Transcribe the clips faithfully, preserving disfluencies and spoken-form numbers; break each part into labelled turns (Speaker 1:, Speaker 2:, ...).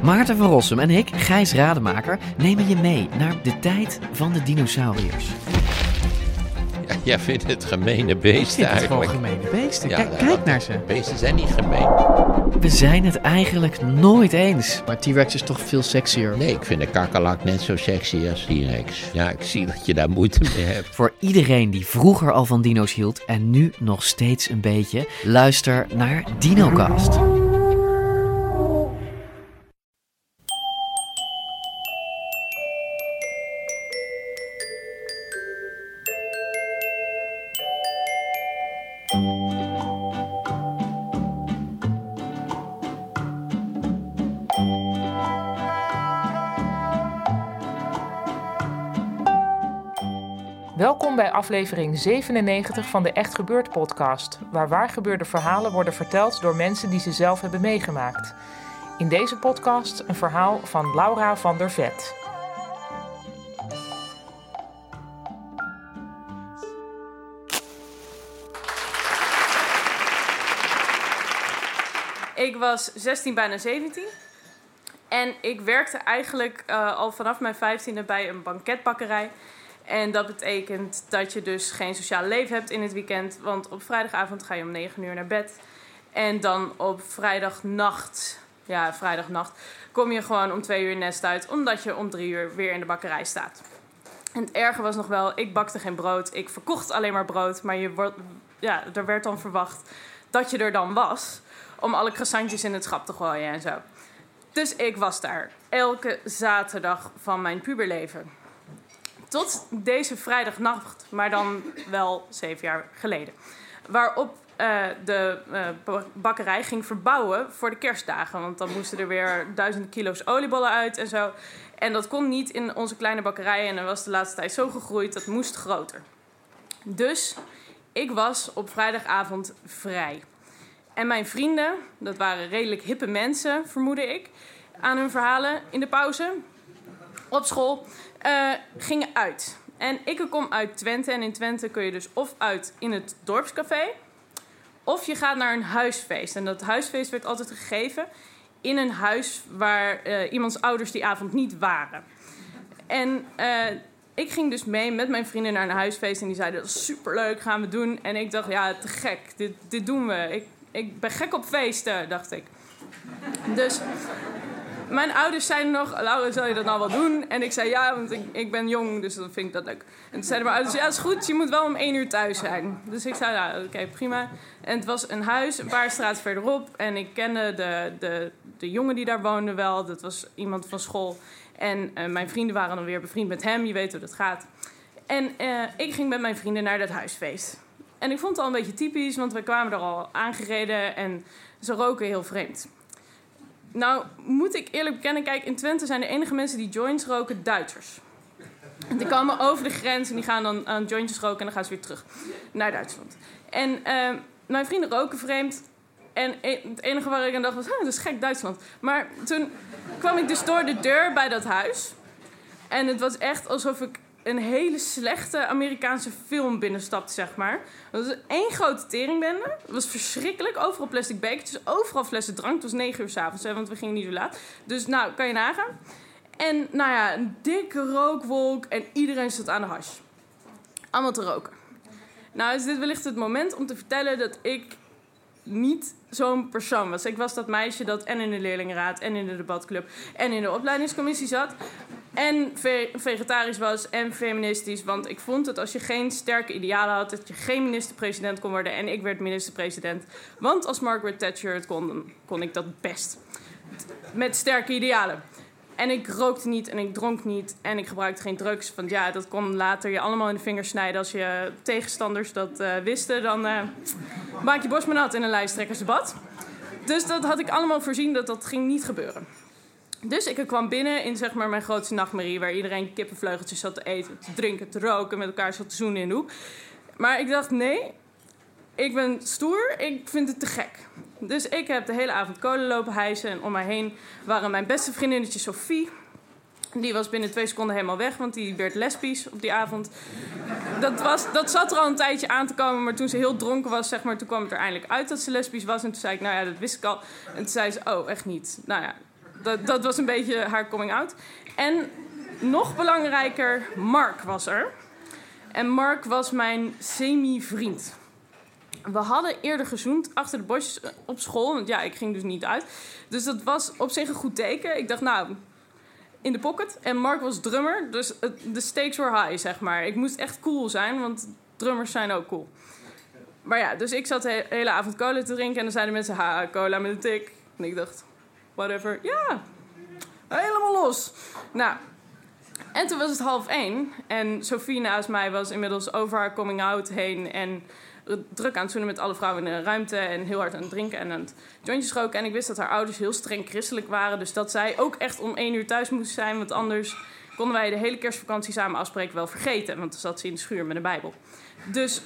Speaker 1: Maarten van Rossum en ik, Gijs Rademaker, nemen je mee naar de tijd van de dinosauriërs.
Speaker 2: Ja, jij vindt het gemene beesten eigenlijk.
Speaker 3: Het gewoon gemene beesten.
Speaker 2: Ja,
Speaker 3: Kijk,
Speaker 2: ja,
Speaker 3: kijk naar ze.
Speaker 2: Beesten zijn niet gemeen.
Speaker 1: We zijn het eigenlijk nooit eens.
Speaker 3: Maar T-Rex is toch veel sexier.
Speaker 2: Nee, ik vind de kakkerlak net zo sexy als T-Rex. Ja, ik zie dat je daar moeite mee hebt.
Speaker 1: Voor iedereen die vroeger al van dino's hield en nu nog steeds een beetje, luister naar DinoCast.
Speaker 4: Welkom bij aflevering zevenennegentig van de Echt Gebeurd podcast, waar waargebeurde verhalen worden verteld door mensen die ze zelf hebben meegemaakt. In deze podcast een verhaal van Laura van der Vet.
Speaker 5: Ik was zestien, bijna zeventien. En ik werkte eigenlijk uh, al vanaf mijn vijftiende bij een banketbakkerij. En dat betekent dat je dus geen sociaal leven hebt in het weekend. Want op vrijdagavond ga je om negen uur naar bed. En dan op vrijdagnacht, ja, vrijdagnacht, kom je gewoon om twee uur je nest uit. Omdat je om drie uur weer in de bakkerij staat. En het erge was nog wel, ik bakte geen brood. Ik verkocht alleen maar brood. Maar je wordt, ja, er werd dan verwacht dat je er dan was. Om alle croissantjes in het schap te gooien en zo. Dus ik was daar elke zaterdag van mijn puberleven. Tot deze vrijdagnacht, maar dan wel zeven jaar geleden. Waarop uh, de uh, bakkerij ging verbouwen voor de kerstdagen. Want dan moesten er weer duizenden kilo's oliebollen uit en zo. En dat kon niet in onze kleine bakkerij. En dat was de laatste tijd zo gegroeid, dat moest groter. Dus ik was op vrijdagavond vrij. En mijn vrienden, dat waren redelijk hippe mensen, vermoedde ik, aan hun verhalen in de pauze op school, uh, gingen uit. En ik kom uit Twente. En in Twente kun je dus of uit in het dorpscafé, of je gaat naar een huisfeest. En dat huisfeest werd altijd gegeven in een huis waar uh, iemands ouders die avond niet waren. En uh, ik ging dus mee met mijn vrienden naar een huisfeest. En die zeiden, dat is superleuk, gaan we doen. En ik dacht, ja, te gek, dit, dit doen we. Ik, ik ben gek op feesten, dacht ik. Dus mijn ouders zeiden nog, Laura, zal je dat nou wel doen? En ik zei ja, want ik, ik ben jong, dus dan vind ik dat leuk. En toen zeiden mijn ouders, ja, is goed, je moet wel om één uur thuis zijn. Dus ik zei, ja, oké, okay, prima. En het was een huis, een paar straten verderop. En ik kende de, de, de jongen die daar woonde wel. Dat was iemand van school. En uh, mijn vrienden waren dan weer bevriend met hem. Je weet hoe dat gaat. En uh, ik ging met mijn vrienden naar dat huisfeest. En ik vond het al een beetje typisch, want we kwamen er al aangereden. En ze roken heel vreemd. Nou, moet ik eerlijk bekennen, kijk, in Twente zijn de enige mensen die joints roken Duitsers. Die komen over de grens en die gaan dan aan jointjes roken en dan gaan ze weer terug naar Duitsland. En uh, mijn vrienden roken vreemd. En het enige waar ik aan dacht was, dat is gek, Duitsland. Maar toen kwam ik dus door de deur bij dat huis. En het was echt alsof ik een hele slechte Amerikaanse film binnenstapte, zeg maar. Het was één grote teringbende. Het was verschrikkelijk. Overal plastic bekertjes, overal flessen drank. Het was negen uur 's avonds, hè, want we gingen niet zo laat. Dus nou, kan je nagaan. En nou ja, een dikke rookwolk en iedereen zat aan de hash. Allemaal te roken. Nou is dit wellicht het moment om te vertellen dat ik niet zo'n persoon was. Ik was dat meisje dat en in de leerlingenraad en in de debatclub en in de opleidingscommissie zat. En ve- vegetarisch was en feministisch. Want ik vond dat als je geen sterke idealen had, dat je geen minister-president kon worden. En ik werd minister-president. Want als Margaret Thatcher het kon, dan kon ik dat best. Met sterke idealen. En ik rookte niet en ik dronk niet en ik gebruikte geen drugs. Want ja, dat kon later je allemaal in de vingers snijden. Als je tegenstanders dat uh, wisten, dan uh, maak je borst maar nat in een lijsttrekkersdebat. Dus dat had ik allemaal voorzien, dat dat ging niet gebeuren. Dus ik kwam binnen in zeg maar mijn grootste nachtmerrie, waar iedereen kippenvleugeltjes zat te eten, te drinken, te roken, met elkaar zat te zoenen in de hoek. Maar ik dacht, nee, ik ben stoer, ik vind het te gek. Dus ik heb de hele avond kolen lopen hijsen en om mij heen waren mijn beste vriendinnetje Sophie. Die was binnen twee seconden helemaal weg, want die werd lesbisch op die avond. Dat, was, dat zat er al een tijdje aan te komen, maar toen ze heel dronken was, zeg maar, toen kwam het er eindelijk uit dat ze lesbisch was. En toen zei ik, nou ja, dat wist ik al. En toen zei ze, oh, echt niet. Nou ja, dat, dat was een beetje haar coming out. En nog belangrijker, Mark was er. En Mark was mijn semi-vriend. We hadden eerder gezoend achter de bosjes op school. Want ja, ik ging dus niet uit. Dus dat was op zich een goed teken. Ik dacht, nou, in de pocket. En Mark was drummer. Dus het, de stakes were high, zeg maar. Ik moest echt cool zijn, want drummers zijn ook cool. Maar ja, dus ik zat de hele avond cola te drinken. En dan zeiden mensen, ha, cola met een tik. En ik dacht, whatever. Ja, helemaal los. Nou, en toen was het half één. En Sophie naast mij was inmiddels over haar coming out heen. En druk aan het zoenen met alle vrouwen in de ruimte. En heel hard aan het drinken en aan het jointjes roken. En ik wist dat haar ouders heel streng christelijk waren. Dus dat zij ook echt om één uur thuis moest zijn. Want anders konden wij de hele kerstvakantie samen afspreken wel vergeten. Want dan zat ze in de schuur met een bijbel. Dus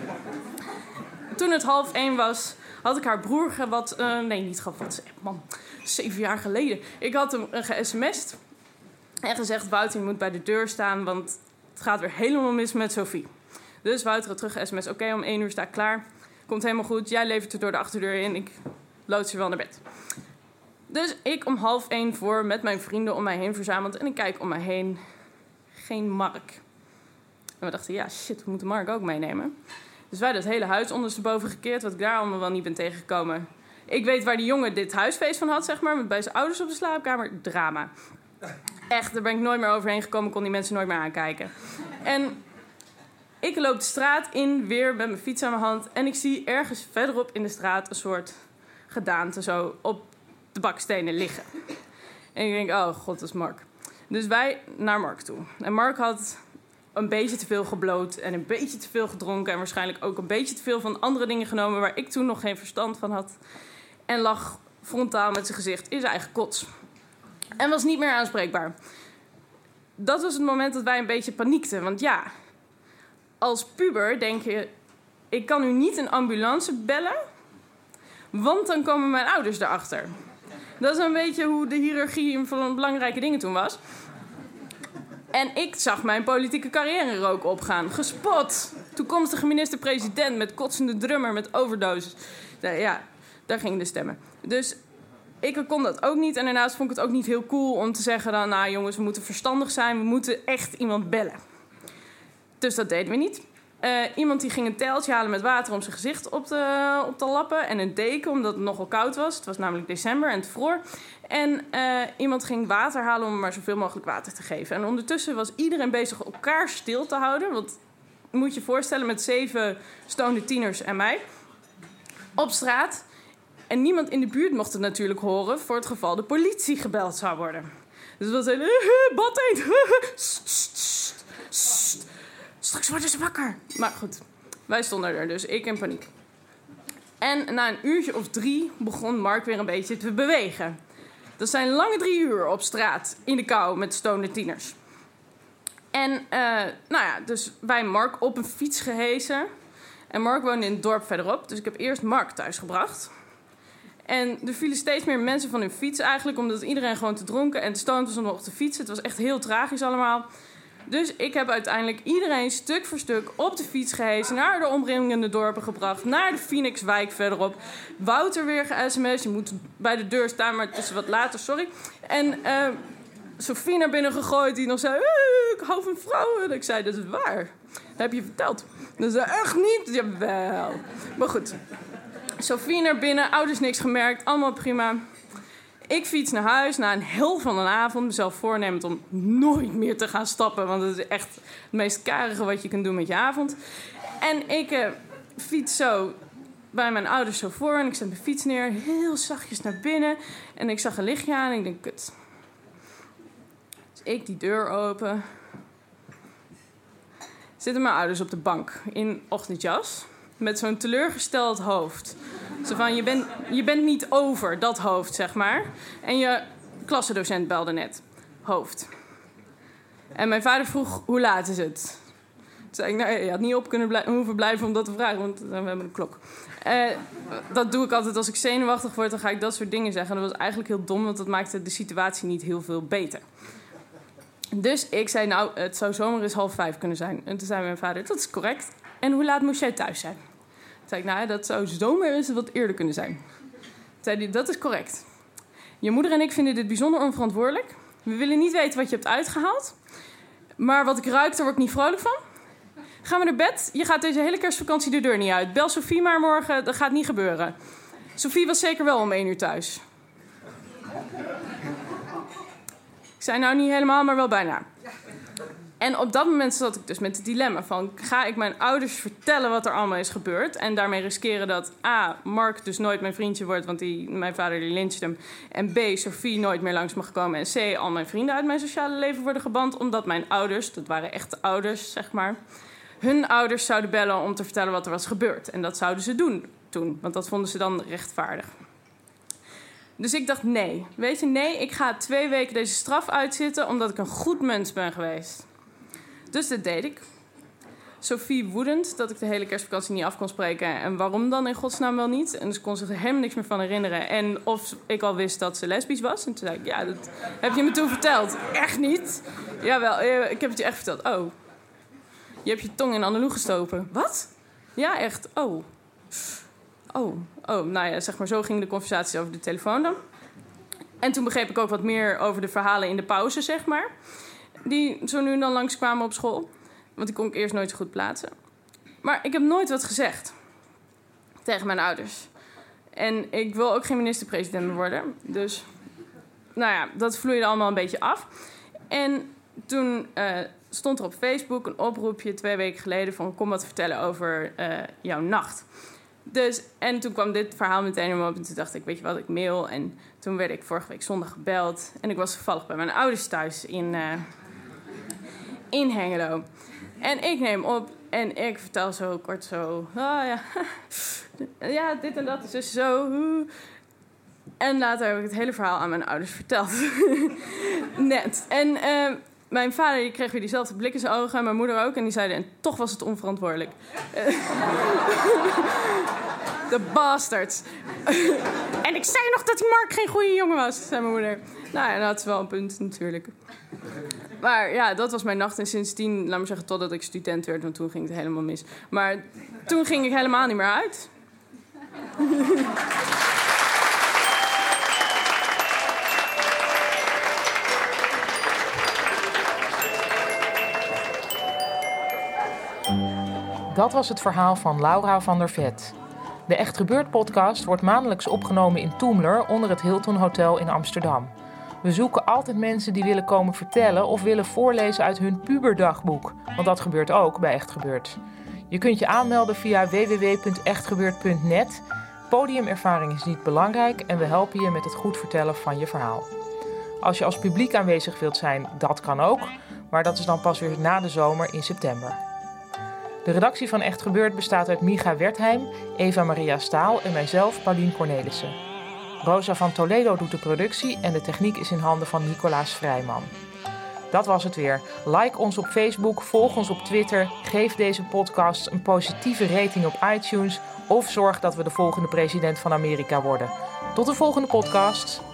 Speaker 5: toen het half één was, had ik haar broer wat... Uh, nee, niet gehad. Man, zeven jaar geleden. Ik had hem ge-sms'd. En gezegd, Wouter, je moet bij de deur staan. Want het gaat weer helemaal mis met Sophie. Dus Wouter had terug ge-sms'd. Oké, okay, om één uur sta ik klaar. Komt helemaal goed. Jij levert het door de achterdeur in. Ik loods je wel naar bed. Dus ik om half één voor met mijn vrienden om mij heen verzameld. En ik kijk om mij heen. Geen Mark. En we dachten, ja, shit, we moeten Mark ook meenemen. Dus wij dat hele huis ondersteboven gekeerd. Wat ik daar allemaal wel niet ben tegengekomen. Ik weet waar die jongen dit huisfeest van had, zeg maar. Met bij zijn ouders op de slaapkamer. Drama. Echt, daar ben ik nooit meer overheen gekomen. Kon die mensen nooit meer aankijken. En ik loop de straat in, weer met mijn fiets aan mijn hand. En ik zie ergens verderop in de straat een soort gedaante zo op de bakstenen liggen. En ik denk, oh god, dat is Mark. Dus wij naar Mark toe. En Mark had een beetje te veel gebloot en een beetje te veel gedronken. En waarschijnlijk ook een beetje te veel van andere dingen genomen waar ik toen nog geen verstand van had. En lag frontaal met zijn gezicht in zijn eigen kots. En was niet meer aanspreekbaar. Dat was het moment dat wij een beetje paniekten. Want ja, als puber denk je, ik kan nu niet een ambulance bellen, want dan komen mijn ouders erachter. Dat is een beetje hoe de hiërarchie van belangrijke dingen toen was. En ik zag mijn politieke carrière rook opgaan. Gespot. Toekomstige minister-president met kotsende drummer met overdoses. Ja, daar gingen de stemmen. Dus ik kon dat ook niet. En daarnaast vond ik het ook niet heel cool om te zeggen dan, nou jongens, we moeten verstandig zijn. We moeten echt iemand bellen. Dus dat deden we niet. Uh, iemand die ging een teltje halen met water om zijn gezicht op te, op te lappen. En een deken, omdat het nogal koud was. Het was namelijk december en het vroor. En uh, iemand ging water halen om maar zoveel mogelijk water te geven. En ondertussen was iedereen bezig elkaar stil te houden. Want je moet je voorstellen, met zeven stonende tieners en mij. Op straat. En niemand in de buurt mocht het natuurlijk horen voor het geval de politie gebeld zou worden. Dus dat was een bad eend. Straks worden ze wakker. Maar goed, wij stonden er dus, ik in paniek. En na een uurtje of drie begon Mark weer een beetje te bewegen. Dat zijn lange drie uur op straat in de kou met stonende tieners. En uh, nou ja, dus wij Mark op een fiets gehesen. En Mark woonde in het dorp verderop, dus ik heb eerst Mark thuis gebracht. En er vielen steeds meer mensen van hun fiets eigenlijk, omdat iedereen gewoon te dronken en te stoned was om op de fiets. Het was echt heel tragisch allemaal. Dus ik heb uiteindelijk iedereen stuk voor stuk op de fiets gehesen, naar de omringende dorpen gebracht, naar de Phoenixwijk verderop. Wouter weer ge-sms'd, je moet bij de deur staan, maar het is wat later, sorry. En uh, Sophie naar binnen gegooid, die nog zei, ik hou van vrouwen. En ik zei, dat is waar. Dat heb je verteld. Dat zei, echt niet? Jawel. Maar goed. Sophie naar binnen, ouders niks gemerkt, allemaal prima. Ik fiets naar huis na een hel van een avond. Mezelf voornemend om nooit meer te gaan stappen. Want het is echt het meest karige wat je kunt doen met je avond. En ik uh, fiets zo bij mijn ouders zo voor. En ik zet mijn fiets neer, heel zachtjes naar binnen. En ik zag een lichtje aan en ik denk, kut. Dus ik die deur open. Zitten mijn ouders op de bank in ochtendjas. Met zo'n teleurgesteld hoofd. Zo van, je bent, je bent niet over dat hoofd, zeg maar. En je klassendocent belde net. Hoofd. En mijn vader vroeg, hoe laat is het? Toen zei ik, nou, je had niet op kunnen blij- hoeven blijven om dat te vragen, want we hebben een klok. Uh, dat doe ik altijd als ik zenuwachtig word, dan ga ik dat soort dingen zeggen. En dat was eigenlijk heel dom, want dat maakte de situatie niet heel veel beter. Dus ik zei, nou, het zou zomaar eens half vijf kunnen zijn. En toen zei mijn vader, dat is correct. En hoe laat moest jij thuis zijn? Toen zei ik, nou, dat zou zomaar eens wat eerder kunnen zijn. Toen zei hij, dat is correct. Je moeder en ik vinden dit bijzonder onverantwoordelijk. We willen niet weten wat je hebt uitgehaald. Maar wat ik ruik, daar word ik niet vrolijk van. Ga maar naar bed. Je gaat deze hele kerstvakantie de deur niet uit. Bel Sophie maar morgen, dat gaat niet gebeuren. Sophie was zeker wel om één uur thuis. Ik zei nou niet helemaal, maar wel bijna. En op dat moment zat ik dus met het dilemma van... ga ik mijn ouders vertellen wat er allemaal is gebeurd... en daarmee riskeren dat A, Mark dus nooit mijn vriendje wordt... want die, mijn vader die lyncht hem... en B, Sophie nooit meer langs mag komen... en C, al mijn vrienden uit mijn sociale leven worden geband... omdat mijn ouders, dat waren echte ouders, zeg maar... hun ouders zouden bellen om te vertellen wat er was gebeurd. En dat zouden ze doen toen, want dat vonden ze dan rechtvaardig. Dus ik dacht, nee. Weet je, nee, ik ga twee weken deze straf uitzitten... omdat ik een goed mens ben geweest. Dus dat deed ik. Sophie woedend dat ik de hele kerstvakantie niet af kon spreken. En waarom dan in godsnaam wel niet? En dus kon zich er helemaal niks meer van herinneren. En of ik al wist dat ze lesbisch was. En toen zei ik, ja, dat heb je me toen verteld. Echt niet? Jawel, ik heb het je echt verteld. Oh, je hebt je tong in Annelou gestoken. Wat? Ja, echt. Oh. Oh, oh, nou ja, zeg maar, zo ging de conversatie over de telefoon dan. En toen begreep ik ook wat meer over de verhalen in de pauze, zeg maar. Die zo nu en dan langskwamen op school. Want die kon ik eerst nooit zo goed plaatsen. Maar ik heb nooit wat gezegd tegen mijn ouders. En ik wil ook geen minister-president meer worden. Dus, nou ja, dat vloeide allemaal een beetje af. En toen uh, stond er op Facebook een oproepje twee weken geleden... van kom wat vertellen over uh, jouw nacht. Dus, en toen kwam dit verhaal meteen in me op. En toen dacht ik, weet je wat, ik mail. En toen werd ik vorige week zondag gebeld. En ik was toevallig bij mijn ouders thuis in, uh, in Hengelo. En ik neem op en ik vertel zo kort zo... Oh ja, ja dit en dat is dus zo. En later heb ik het hele verhaal aan mijn ouders verteld. Net. En uh, mijn vader die kreeg weer diezelfde blik in zijn ogen. En mijn moeder ook. En die zeiden, en toch was het onverantwoordelijk. De bastards. En ik zei nog dat die Mark geen goede jongen was, zei mijn moeder. Nou ja, dat is wel een punt natuurlijk. Maar ja, dat was mijn nacht. En sindsdien, laat maar zeggen, totdat ik student werd. Want toen ging het helemaal mis. Maar toen ging ik helemaal niet meer uit.
Speaker 4: Dat was het verhaal van Laura van der Vet. De Echt Gebeurd podcast wordt maandelijks opgenomen in Toemler onder het Hilton Hotel in Amsterdam. We zoeken altijd mensen die willen komen vertellen of willen voorlezen uit hun puberdagboek. Want dat gebeurt ook bij Echt Gebeurd. Je kunt je aanmelden via w w w punt echt gebeurd punt net. Podiumervaring is niet belangrijk en we helpen je met het goed vertellen van je verhaal. Als je als publiek aanwezig wilt zijn, dat kan ook. Maar dat is dan pas weer na de zomer in september. De redactie van Echt Gebeurd bestaat uit Micha Wertheim, Eva Maria Staal en mijzelf, Paulien Cornelissen. Rosa van Toledo doet de productie en de techniek is in handen van Nicolaas Vrijman. Dat was het weer. Like ons op Facebook, volg ons op Twitter, geef deze podcast een positieve rating op iTunes of zorg dat we de volgende president van Amerika worden. Tot de volgende podcast.